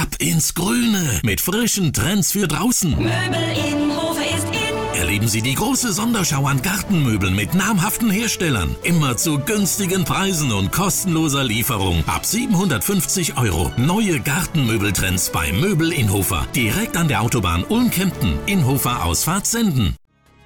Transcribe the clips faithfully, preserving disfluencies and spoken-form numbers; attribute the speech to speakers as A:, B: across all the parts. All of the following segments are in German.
A: Ab ins Grüne mit frischen Trends für draußen.
B: Möbel Innhof ist in.
A: Erleben Sie die große Sonderschau an Gartenmöbeln mit namhaften Herstellern. Immer zu günstigen Preisen und kostenloser Lieferung. Ab siebenhundertfünfzig Euro. Neue Gartenmöbeltrends bei Möbel Innhofer. Direkt an der Autobahn Ulm-Kempten. Innhofer Ausfahrt Senden.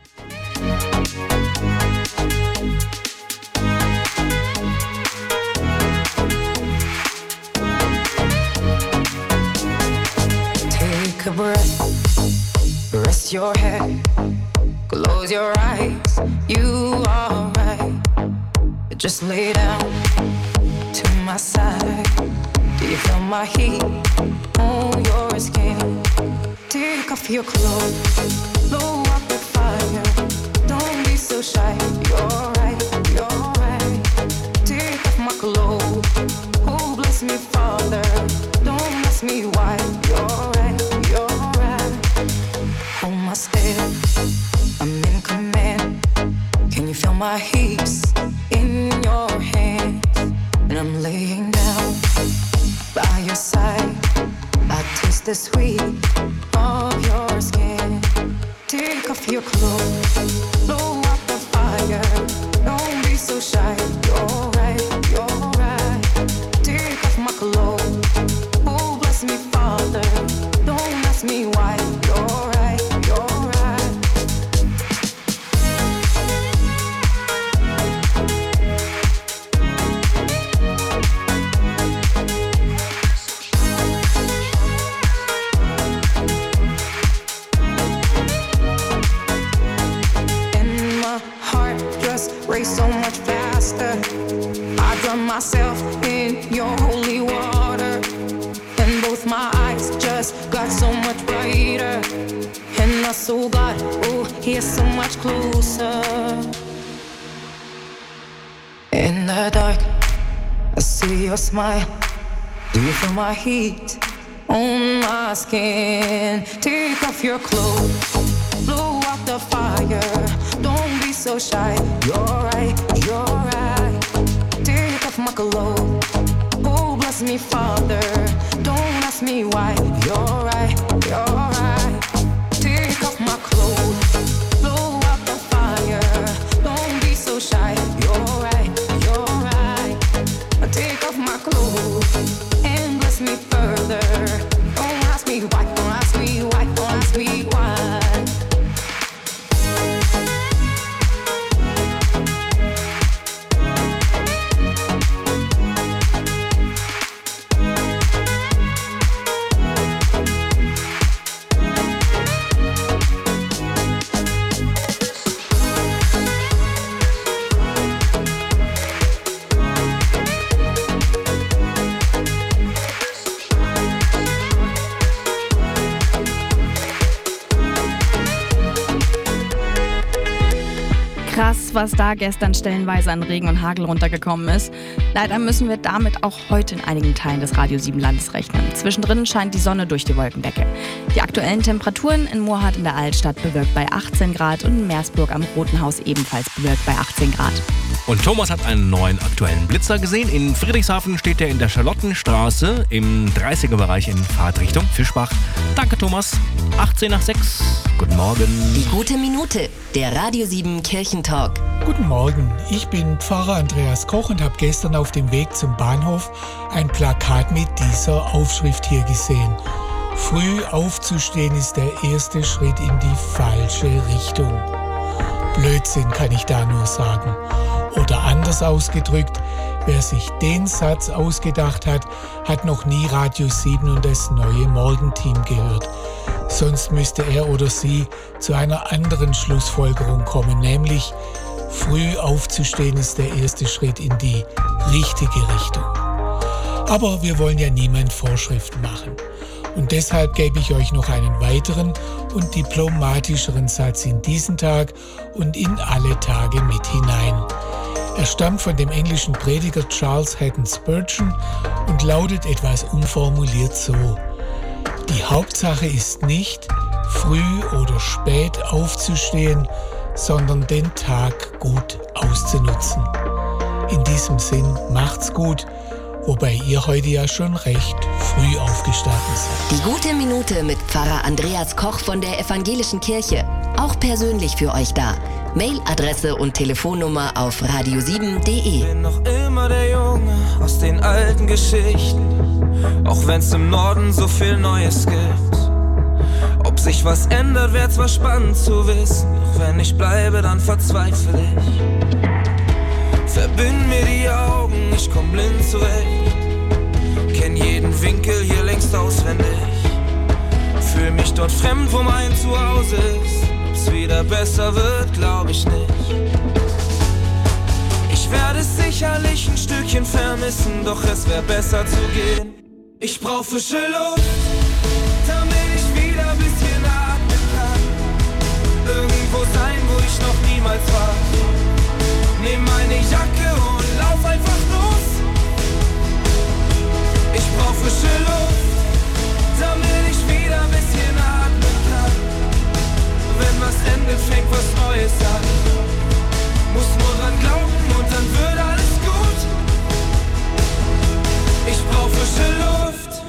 C: Take a breath, rest your head, close your eyes, you are right. Just lay down to my side. Do you feel my heat on your skin? Take off your clothes, blow up the fire. Don't be so shy, you're right, you're right. Take off my clothes, oh bless me Father. Don't ask me why, you're right, you're right. Hold my step, I'm in command. Can you feel my heat in your hands? And I'm laying down by your side. I taste the sweet of your skin. Take off your clothes, blow up the fire. Don't be so shy, you're right, you're right. Take off my clothes, oh bless me Father. Don't ask me why, you're right, you're right. And my heart just raced so much faster. I drown myself in your holy water. And both my eyes just got so much brighter. And I saw God, oh, He is so much closer. In the dark, I see your smile. Do you feel my heat on my skin? Take off your clothes, blow out the fire. Don't be so shy, you're right, you're right. Take off my clothes, oh bless me Father. Don't ask me why, you're right, you're right. Take off my clothes, blow out the fire. Don't be so shy, you're right, you're right. Take off my clothes and bless me further. Don't ask me why, don't ask me why, don't ask me why.
D: Krass, was da gestern stellenweise an Regen und Hagel runtergekommen ist. Leider müssen wir damit auch heute in einigen Teilen des Radio sieben Landes rechnen. Zwischendrin scheint die Sonne durch die Wolkendecke. Die aktuellen Temperaturen in Moorhardt in der Altstadt bewölkt bei achtzehn Grad und in Meersburg am Roten Haus ebenfalls bewölkt bei achtzehn Grad.
E: Und Thomas hat einen neuen aktuellen Blitzer gesehen. In Friedrichshafen steht er in der Charlottenstraße im dreißiger-Bereich in Fahrtrichtung Fischbach. Danke, Thomas. achtzehn nach sechs. Guten Morgen.
B: Die gute Minute, der Radio sieben Kirchentalk.
F: Guten Morgen, ich bin Pfarrer Andreas Koch und habe gestern auf dem Weg zum Bahnhof ein Plakat mit dieser Aufschrift hier gesehen. Früh aufzustehen ist der erste Schritt in die falsche Richtung. Blödsinn, kann ich da nur sagen. Oder anders ausgedrückt, wer sich den Satz ausgedacht hat, hat noch nie Radio sieben und das neue Morgenteam gehört. Sonst müsste er oder sie zu einer anderen Schlussfolgerung kommen, nämlich früh aufzustehen ist der erste Schritt in die richtige Richtung. Aber wir wollen ja niemand Vorschriften machen. Und deshalb gebe ich euch noch einen weiteren und diplomatischeren Satz in diesen Tag und in alle Tage mit hinein. Er stammt von dem englischen Prediger Charles Haddon Spurgeon und lautet etwas umformuliert so: Die Hauptsache ist nicht, früh oder spät aufzustehen, sondern den Tag gut auszunutzen. In diesem Sinn, macht's gut, wobei ihr heute ja schon recht früh aufgestanden seid.
B: Die gute Minute mit Pfarrer Andreas Koch von der Evangelischen Kirche. Auch persönlich für euch da. Mailadresse und Telefonnummer auf radio sieben punkt de.
G: Ich bin noch immer der Junge aus den alten Geschichten, auch wenn's im Norden so viel Neues gibt. Ob sich was ändert, wär zwar spannend zu wissen, doch wenn ich bleibe, dann verzweifle ich. Verbind mir die Augen, ich komm blind zurecht, kenn jeden Winkel hier längst auswendig. Fühl mich dort fremd, wo mein Zuhause ist. Ob's wieder besser wird, glaub ich nicht. Ich werde es sicherlich ein Stückchen vermissen, doch es wär besser zu gehen. Ich brauch frische Luft, damit ich wieder ein bisschen atmen kann. Irgendwo sein, wo ich noch niemals war. Nehm meine Jacke und lauf einfach los. Ich brauch frische Luft, damit ich wieder ein bisschen atmen kann. Wenn was endet, fängt was Neues an. Muss nur dran glauben und dann wird alles gut. Ich brauch frische Luft.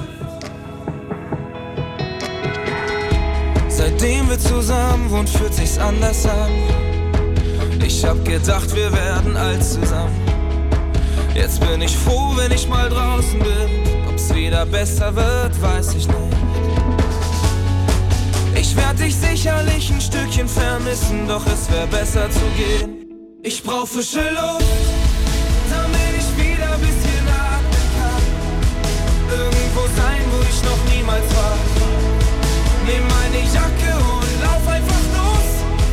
G: Seitdem wir zusammen wohnen, fühlt sich's anders an. Ich hab gedacht, wir werden alt zusammen. Jetzt bin ich froh, wenn ich mal draußen bin. Ob's wieder besser wird, weiß ich nicht. Ich werd dich sicherlich ein Stückchen vermissen, doch es wär besser zu gehen. Ich brauch frische Luft, damit ich wieder ein bisschen atmen kann. Irgendwo sein, wo ich noch niemals war. Nehm meine Jacke und lauf einfach los.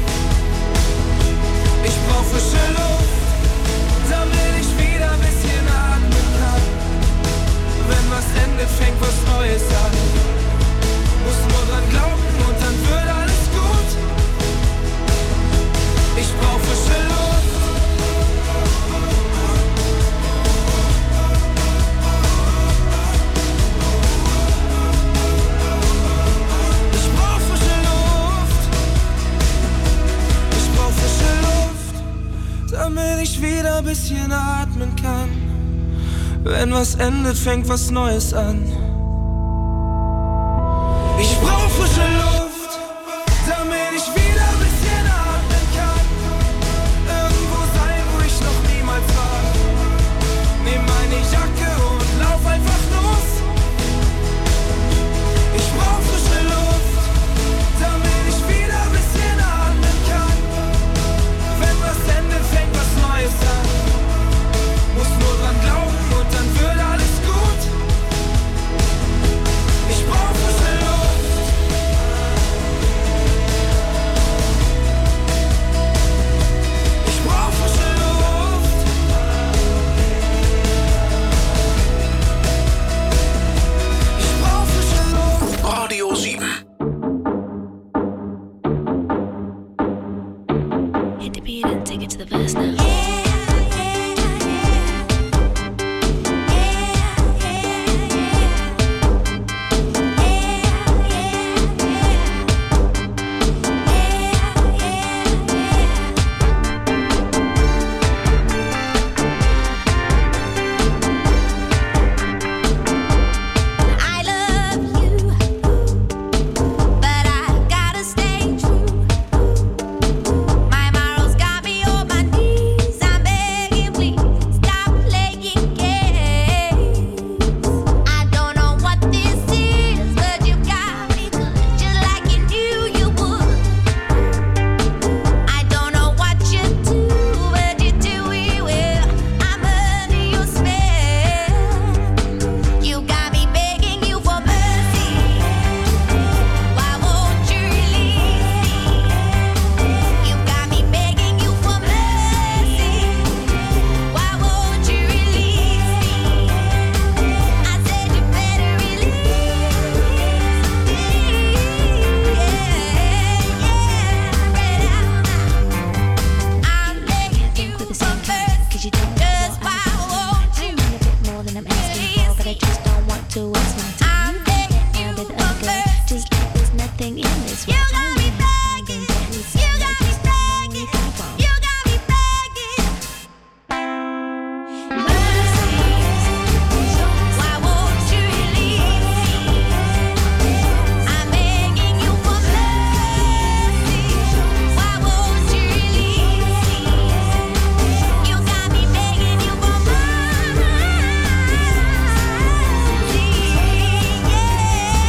G: Ich brauch frische Luft, damit ich wieder ein bisschen atmen kann. Wenn was endet, fängt was Neues an. Muss nur dran glauben und dann wird alles gut. Ich brauch frische Luft. Ich brauch frische Luft. Ich brauch frische Luft, damit ich wieder ein bisschen atmen kann. Wenn was endet, fängt was Neues an.